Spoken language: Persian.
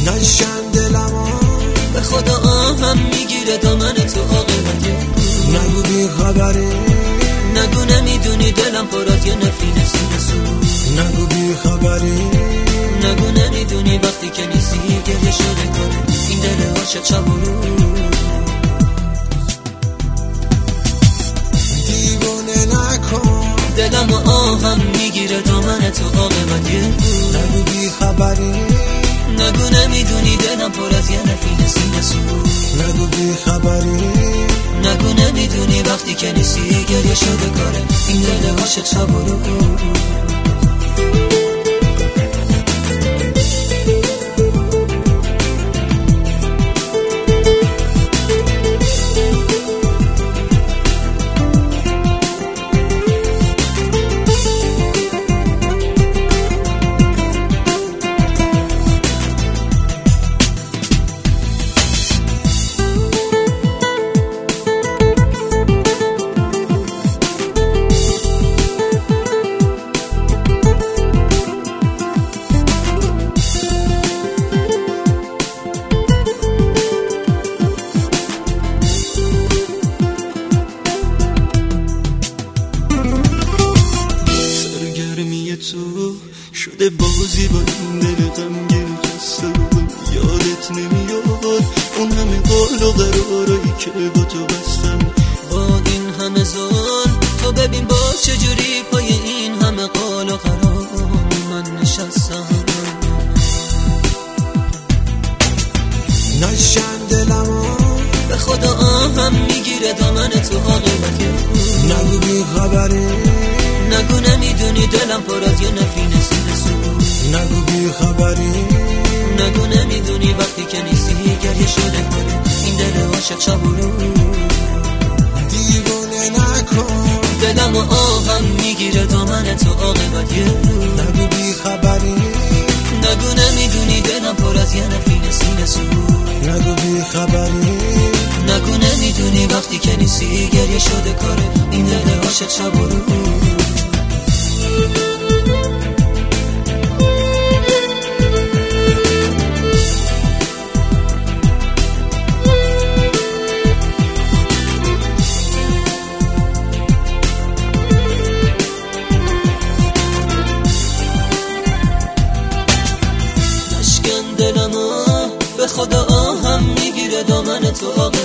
نشکن دلمو، به خدا آهم میگیره دامن تو عاقبت. نگو بی خبری، نگو نمیدونی دلم پر از یه نفرین سینسو. نگو بی خبری، نگو نمیدونی وقتی که نیستی گریه شده کنه این دل عاشق شب و روز. دیوونه نکن دلم آهم میگیره دامن تو عاقبت. نگو بی خبری، نگو نمیدونی دلم پر از یه نفرین سینسو. نگو بی خبری، نگو نمیدونی وقتی که نیستی گریه شده کاره این دل عاشق شب و روز. تو شده بازی با این دل غمگین خسته. یادت نمیاد اون همه قول و قرارایی که با تو بستم. با این همه ظلم تو ببین باز چجوری پای این همه قول و قرار من نشستم. نشکن دلمو، به خدا آهم میگیره دامن تو عاقبت. نگو بی خبری، نگو نمیدونی دلم پر از یه نفرین سینسو. نگو بی خبری، نگو نمیدونی وقتی که نیستی گریه شده کنه این دل عاشق شب و روز. دیوونه نکن دلم آهم میگیره دامن تو عاقبت. نگو بی خبری، نگو نمیدونی دلم پر از یه نفرین سینسو. نگو بی خبری، نگو نمیدونی وقتی که نیستی گریه شده کاره این دل عاشق شب و روز. نشکن دلمو، به خدا آهم میگیره دامن تو عاقبت.